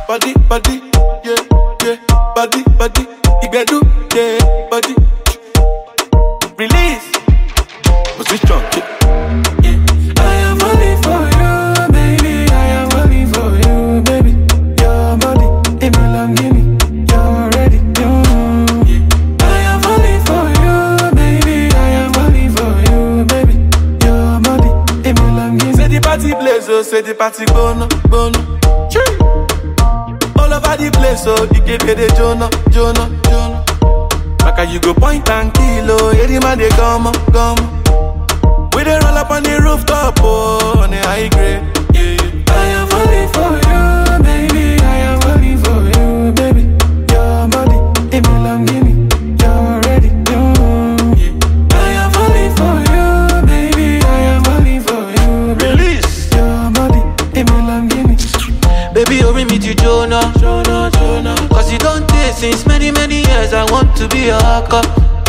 body, body, yeah, yeah, body, body, Igbedu, yeah, body. Release, position, yeah. I am falling for you, baby. I am falling for you, baby. Your body, it belong to me. You're ready, yeah. I am falling for you, baby. I am falling for you, baby. Your body, it belong to me. Say the party place, oh, say the party bono, bono. All over the place, so you can pay the Jonah. Like you go point and kill, oh, yeah, the man they come. We they roll up on the rooftop, oh, on the high grade, yeah. I am falling for you, baby. I am falling for you, baby. Your body, it belong to me. You're ready, yeah. I am falling for you, baby. I am falling for you, baby. Release. Your body, it belong to me. Baby, you bring me to Jonah. Cause you don't take since many years. I want to be a haka.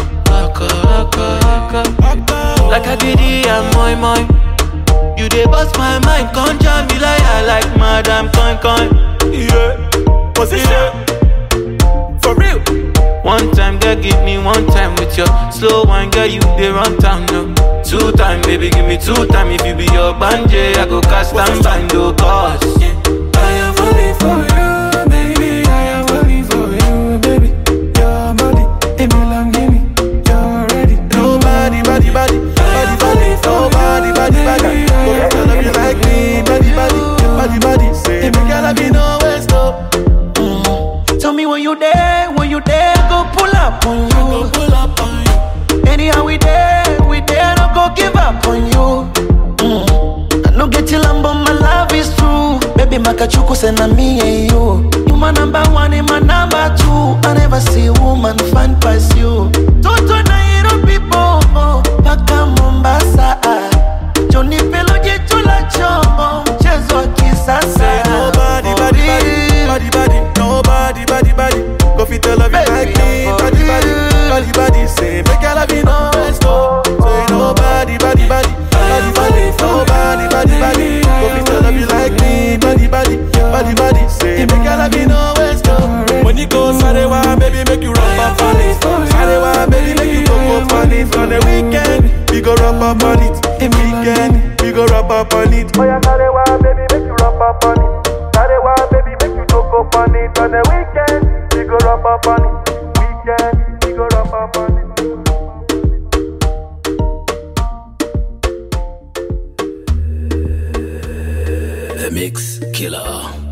Like a giddy and moi. You dey bust my mind, can't jam me like I like Madam Coin. Yeah, position, for real. One time, girl, give me one time with your slow wine, girl, you dey run town, no. 2 time, baby, give me 2 time. If you be your banje, I go cast and bind your cause. I am falling for you, baby. I am falling for you, baby. Your body, it belong to me. You're ready. Nobody. Nobody. Go love you like me, body. Say, make your love you no waste, no. Tell me when you there, go pull up on you. Anyhow we there, no go give up on you. I no get till I'm but my love is true. Baby, makachuku send me and you. You my number 1 and my number 2. I never see a woman find past you. Toto na hero people, paka Mombasa. Johnny Pelo jitula chombo, mchezo wa kisasa. Nobody. Go fit to love you like me, body. Say, make your love you no waste, no. Say, nobody. Go fit to love you like me, body. Say, make your love you no waste, no. When you go Sarewa, baby, make you rub up on it. Sarewa, baby, make you go on it. On the weekend, we go rub up on it. Weekend, we go rub up on it. Oh yeah, Sarewa, baby, make you rub up on it. Sarewa, baby, make you go on it. On the weekend, we go rub up on it. Weekend, we go rub up on it. The Mix Killer.